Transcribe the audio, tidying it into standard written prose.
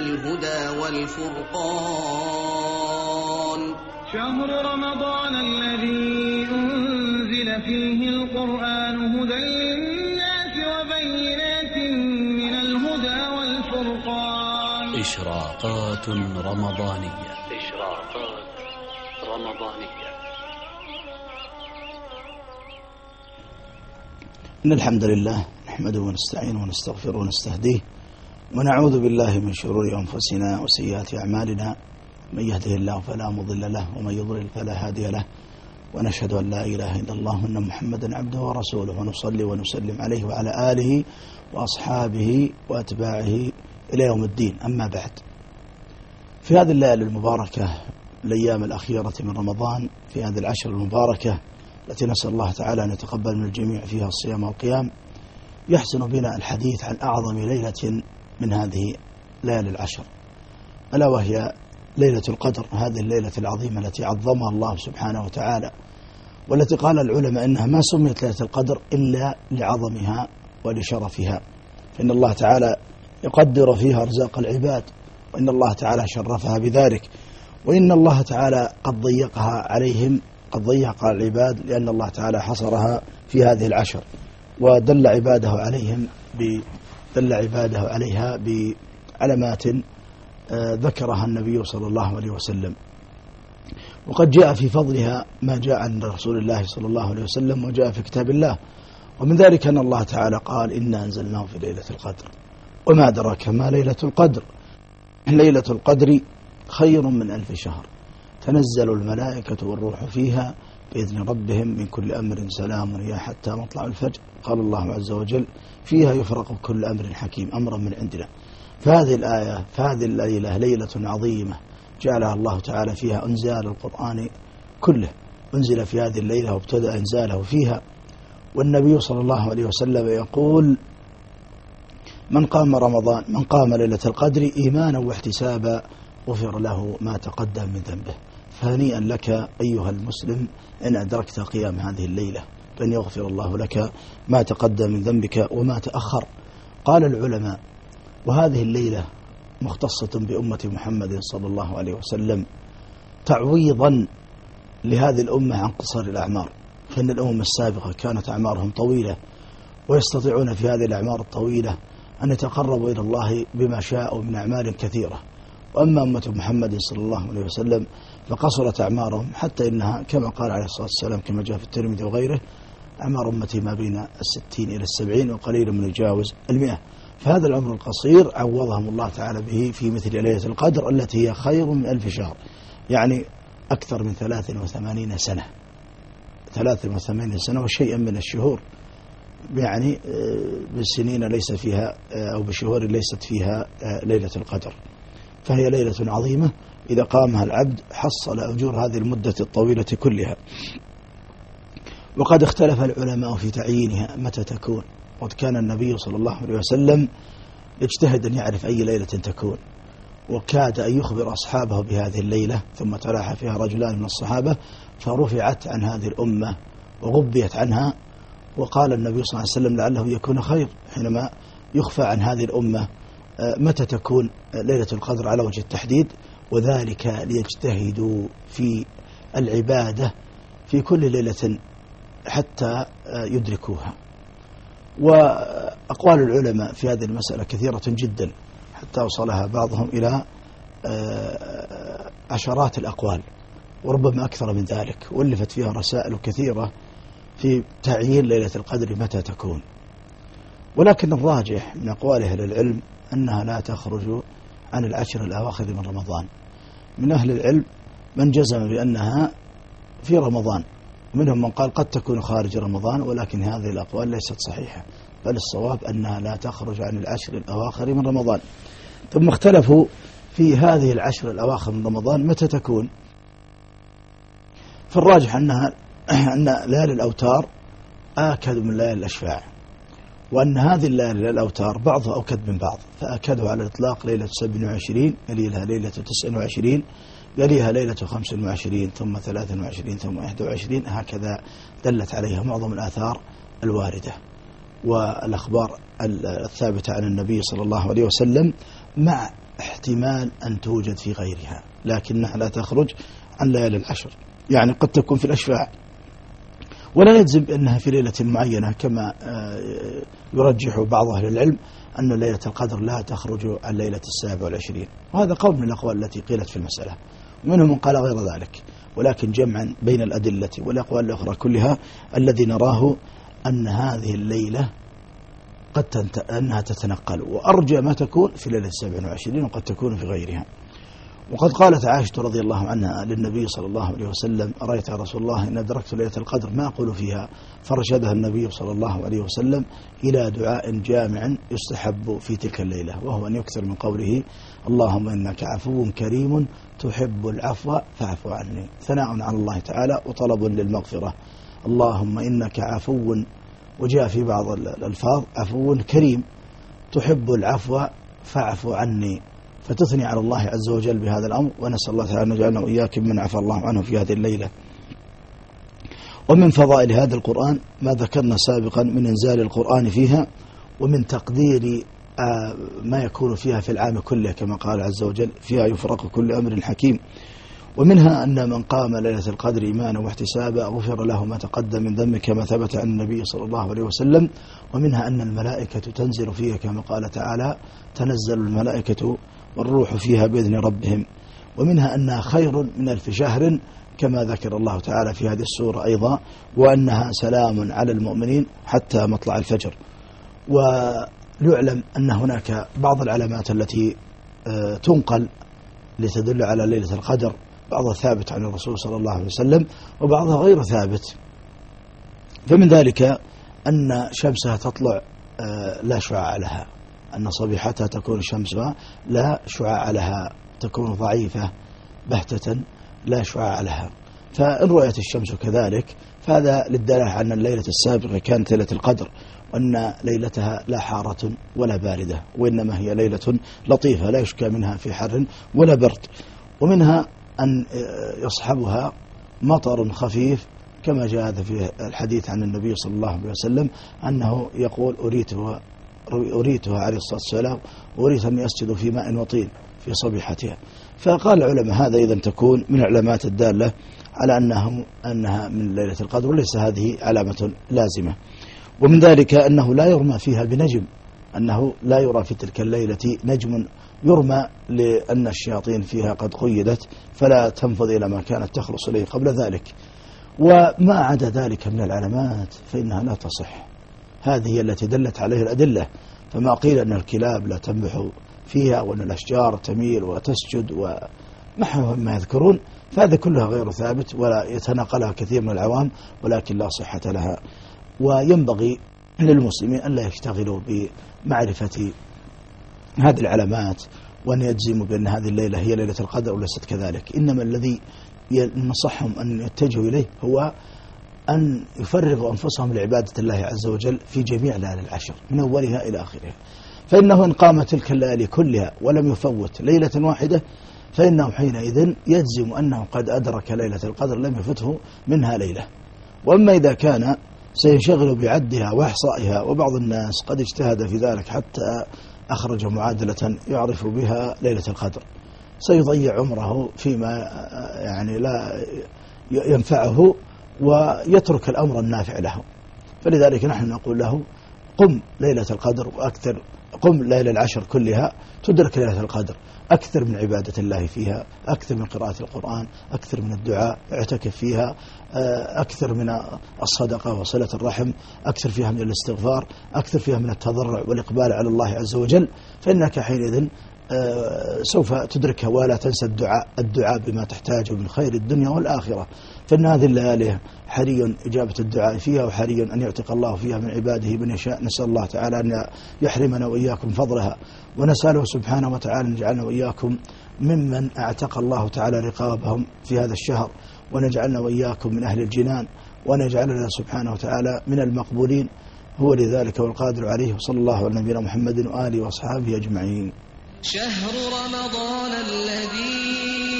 الهدى والفرقان. شهر رمضان الذي أنزل فيه القرآن هدى للناس وبينات من الهدى والفرقان. إشراقات رمضانية. إن الحمد لله نحمده ونستعينه ونستغفره ونستهديه ونعوذ بالله من شرور أنفسنا وسيئات أعمالنا، من يهده الله فلا مضل له ومن يضلل فلا هادي له، ونشهد أن لا إله إلا الله وأن محمدا عبده ورسوله، ونصلي ونسلم عليه وعلى آله وأصحابه وأتباعه إلى يوم الدين. أما بعد، في هذه الليالي المباركة، الأيام الأخيرة من رمضان، في هذه العشر المباركة التي نسأل الله تعالى أن يتقبل من الجميع فيها الصيام والقيام، يحسن بنا الحديث عن أعظم ليلة من هذه ليالي العشر، ألا وهي ليلة القدر. هذه الليلة العظيمة التي عظمها الله سبحانه وتعالى، والتي قال العلماء إنها ما سميت ليلة القدر إلا لعظمها ولشرفها، فإن الله تعالى يقدر فيها أرزاق العباد، وإن الله تعالى شرفها بذلك، وإن الله تعالى قد ضيقها عليهم، قد ضيق العباد لأن الله تعالى حصرها في هذه العشر، ودل عباده عليها بعلامات ذكرها النبي صلى الله عليه وسلم. وقد جاء في فضلها ما جاء عن رسول الله صلى الله عليه وسلم وجاء في كتاب الله، ومن ذلك أن الله تعالى قال: إنا أنزلناه في ليلة القدر وما أدراك ما ليلة القدر. ليلة القدر خير من 1000 شهر، تنزل الملائكة والروح فيها بإذن ربهم من كل أمر سلام هي حتى مطلع الفجر. قال الله عز وجل: فيها يفرق كل أمر حكيم أمرا من عندنا. فهذه الآية، فهذه الليلة ليلة عظيمة جعلها الله تعالى فيها إنزال القرآن كله، أنزل في هذه الليلة وابتدأ إنزاله فيها. والنبي صلى الله عليه وسلم يقول: من قام ليلة القدر إيمانا واحتسابا غفر له ما تقدم من ذنبه. فهنيئا لك أيها المسلم إن أدركت قيام هذه الليلة، فإن يغفر الله لك ما تقدم من ذنبك وما تأخر. قال العلماء: وهذه الليلة مختصة بأمة محمد صلى الله عليه وسلم تعويضا لهذه الأمة عن قصر الأعمار، فإن الأمم السابقة كانت أعمارهم طويلة، ويستطيعون في هذه الأعمار الطويلة أن يتقربوا إلى الله بما شاءوا من أعمال كثيرة. وأما أمة محمد صلى الله عليه وسلم فقصرت أعمارهم، حتى إنها كما قال عليه الصلاة والسلام كما جاء في الترمذي وغيره: أعمار أمتي ما بين 60 إلى 70 وقليل من يجاوز 100. فهذا العمر القصير عوضهم الله تعالى به في مثل ليلة القدر التي هي خير من 1000 شهر، يعني أكثر من 83 سنة، 83 سنة وشيئا من الشهور، يعني بالسنين ليس فيها أو بشهور ليست فيها ليلة القدر. فهي ليلة عظيمة إذا قامها العبد حصل أجور هذه المدة الطويلة كلها. وقد اختلف العلماء في تعيينها متى تكون، وقد كان النبي صلى الله عليه وسلم يجتهد أن يعرف أي ليلة تكون، وكاد أن يخبر أصحابه بهذه الليلة، ثم تلاحى فيها رجلان من الصحابة فرفعت عن هذه الأمة وغبيت عنها، وقال النبي صلى الله عليه وسلم: لعله يكون خير حينما يخفى عن هذه الأمة متى تكون ليلة القدر على وجه التحديد، وذلك ليجتهدوا في العبادة في كل ليلة حتى يدركوها. وأقوال العلماء في هذه المسألة كثيرة جدا، حتى وصلها بعضهم إلى عشرات الأقوال وربما أكثر من ذلك، وألفت فيها رسائل كثيرة في تعيين ليلة القدر متى تكون. ولكن الراجح من أقوال أهل العلم أنها لا تخرج عن العشر الأواخر من رمضان. من أهل العلم من جزم بأنها في رمضان، ومنهم من قال قد تكون خارج رمضان، ولكن هذه الأقوال ليست صحيحة، بل الصواب أنها لا تخرج عن العشر الأواخر من رمضان. ثم اختلفوا في هذه العشر الأواخر من رمضان متى تكون. فالراجح أن ليالي الأوتار آكد من ليالي الأشفاع، وأن هذه الليالي الأوتار بعضها أوكد من بعض، فأكدوا على الإطلاق ليلة 27، يليها ليلة 29، يليها ليلة 25، ثم 23، ثم 21، هكذا دلت عليها معظم الآثار الواردة والأخبار الثابتة عن النبي صلى الله عليه وسلم، مع احتمال أن توجد في غيرها، لكنها لا تخرج عن ليالي العشر. يعني قد تكون في الأشفاع، ولا نجزم بأنها في ليلة معينة كما يرجح بعض أهل العلم أن ليلة القدر لا تخرج عن ليلة 27، وهذا قول من الأقوال التي قيلت في المسألة، ومنهم من قال غير ذلك. ولكن جمعا بين الأدلة والأقوال الأخرى كلها الذي نراه أن هذه الليلة أنها تتنقل، وأرجى ما تكون في ليلة 27 وقد تكون في غيرها. وقد قالت عائشة رضي الله عنها للنبي صلى الله عليه وسلم: رأيت يا رسول الله إن أدركت ليلة القدر ما أقول فيها، فرشدها النبي صلى الله عليه وسلم إلى دعاء جامع يستحب في تلك الليلة، وهو أن يكثر من قوله: اللهم إنك عفو كريم تحب العفو فاعف عني، ثناء على الله تعالى وطلب للمغفرة. اللهم إنك عفو، وجاء في بعض الألفاظ عفو كريم تحب العفو فاعف عني، فتثني على الله عز وجل بهذا الأمر. ونسأل الله تعالى أن يجعلنا وإياكم من عفى الله عنه في هذه الليلة. ومن فضائل هذا القرآن ما ذكرنا سابقا من إنزال القرآن فيها، ومن تقدير ما يكون فيها في العام كله، كما قال عز وجل: فيها يفرق كل أمر حكيم. ومنها أن من قام ليلة القدر إيمانا واحتسابا غفر له ما تقدم من ذنبه كما ثبت عن النبي صلى الله عليه وسلم. ومنها أن الملائكة تنزل فيها كما قال تعالى: تنزل الملائكة والروح فيها بإذن ربهم. ومنها أنها خير من 1000 شهر كما ذكر الله تعالى في هذه السورة أيضا، وأنها سلام على المؤمنين حتى مطلع الفجر. ويعلم أن هناك بعض العلامات التي تنقل لتدل على ليلة القدر، بعضها ثابت عن الرسول صلى الله عليه وسلم وبعضها غير ثابت. فمن ذلك أن شمسها تطلع لا شعاع لها، أن صبيحتها تكون شمسها لا شعاع لها، تكون ضعيفة بهتة لا شعاع لها. فإن رؤيت الشمس كذلك فهذا للدلالة على أن الليلة السابقة كانت ليلة القدر، وأن ليلتها لا حارة ولا باردة، وإنما هي ليلة لطيفة لا يشكى منها في حر ولا برد. ومنها أن يصحبها مطر خفيف كما جاء هذا في الحديث عن النبي صلى الله عليه وسلم أنه يقول: أريتها عليه الصلاة والسلام وأريت أن يسجد في ماء وطين في صبيحتها. فقال العلماء هذا إذا تكون من علامات الدالة على أنها من ليلة القدر، وليس هذه علامة لازمة. ومن ذلك أنه لا يرمى فيها بنجم، أنه لا يرى في تلك الليلة نجم يرمى، لأن الشياطين فيها قد قيدت فلا تنفذ إلى ما كانت تخلص إليه قبل ذلك. وما عدا ذلك من العلامات فإنها لا تصح، هذه هي التي دلت عليه الأدلة. فما قيل أن الكلاب لا تنبح فيها وأن الأشجار تميل وتسجد ونحو ما يذكرون، فهذا كلها غير ثابت ولا يتناقلها كثير من العوام، ولكن لا صحة لها. وينبغي للمسلمين أن لا يشتغلوا بمعرفة هذه العلامات وأن يجزموا بأن هذه الليلة هي ليلة القدر وليست كذلك. إنما الذي نصحهم أن يتجهوا إليه هو أن يفرغوا أنفسهم لعبادة الله عز وجل في جميع ليالي العشر من أولها إلى آخرها. فإنه إن قام تلك الليالي كلها ولم يفوت ليلة واحدة فإنه حينئذ يجزم أنه قد أدرك ليلة القدر لم يفته منها ليلة. وأما إذا كان سينشغل بعدها وإحصائها، وبعض الناس قد اجتهد في ذلك حتى أخرج معادلة يعرف بها ليلة القدر، سيضيع عمره فيما يعني لا ينفعه ويترك الأمر النافع له. فلذلك نحن نقول له: قم ليلة القدر وأكثر، قم ليلة العشر كلها تدرك ليلة القدر، أكثر من عبادة الله فيها، أكثر من قراءة القرآن، أكثر من الدعاء، اعتكف فيها، أكثر من الصدقة وصلة الرحم، أكثر فيها من الاستغفار، أكثر فيها من التضرع والإقبال على الله عز وجل، فإنك حينئذ سوف تدركها. ولا تنسى الدعاء بما تحتاجه من خير الدنيا والآخرة، فإن هذه الليالي حري إجابة الدعاء فيها، وحري أن يعتق الله فيها من عباده من يشاء. نسأل الله تعالى أن يحرمنا وإياكم فضلها، ونسأله سبحانه وتعالى أن يجعلنا وإياكم ممن اعتق الله تعالى رقابهم في هذا الشهر، ونجعلنا وإياكم من أهل الجنان، ونجعلنا سبحانه وتعالى من المقبولين. هو لذلك والقادر عليه. وصلى الله على نبينا محمد وآله وأصحابه أجمعين. شهر رمضان الذي